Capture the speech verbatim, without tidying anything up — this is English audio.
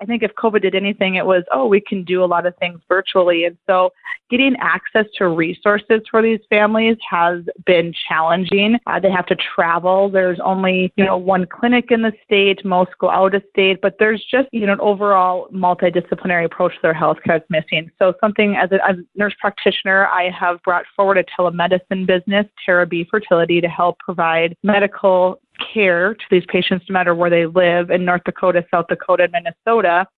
think if COVID did anything, it was, oh, we can do a lot of things virtually. And so getting access to resources for these families has been challenging. Uh, they have to travel. There's only, you know, one clinic in the state. Most go out of state, but there's just, you know, an overall multidisciplinary approach to their healthcare is missing. So something as a, as a nurse practitioner, I have brought forward a telemedicine business, Terra B Fertility, to help provide medical care to these patients no matter where they live in North Dakota, South Dakota, and Minnesota.